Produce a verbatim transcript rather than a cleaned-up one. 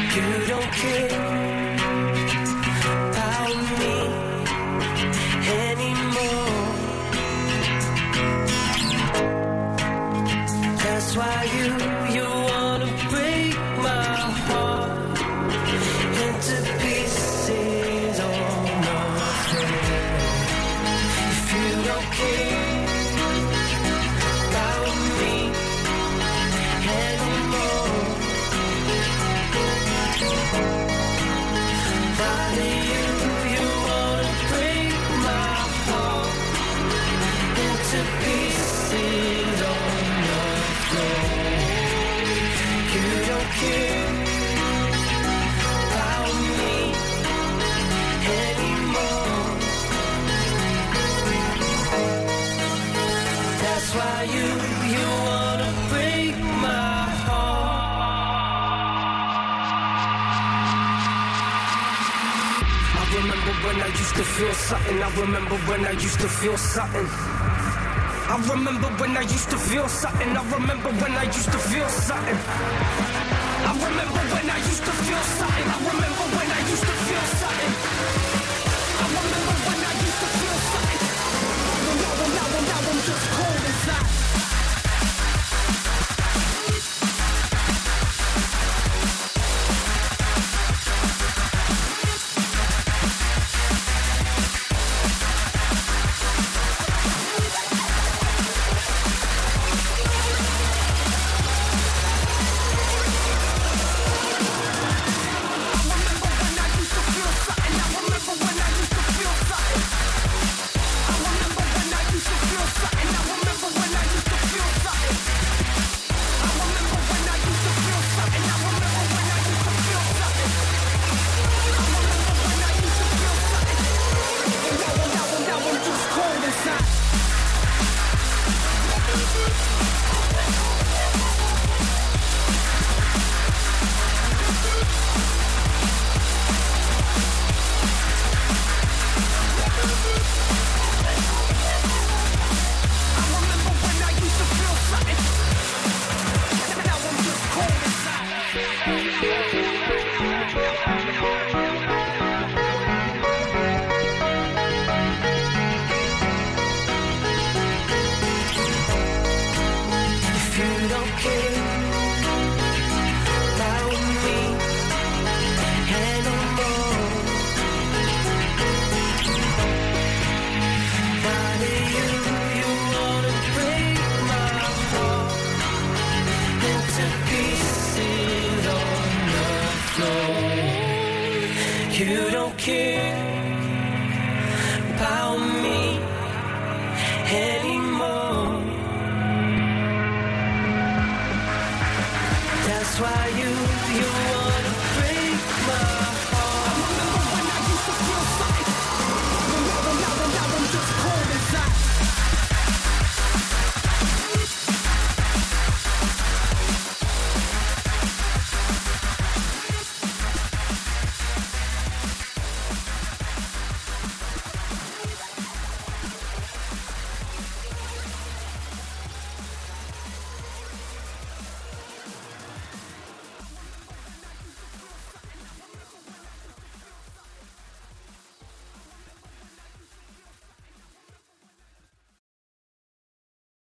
You don't care about me anymore. That's why you, you wanna break my heart into pieces on the floor. If you don't care about me anymore, why do you, you wanna break my heart into pieces on the floor? You don't care about me anymore. That's why you, you wanna break my heart. I remember when I used to feel something. I remember when I used to feel something. I remember when I used to feel something. I remember when I used to feel something. I remember when I used to feel something. I remember when I used to feel something. I remember when I used to feel something. Well, now, well, now, well, now I'm just cold inside. You don't care about me anymore. That's why you, you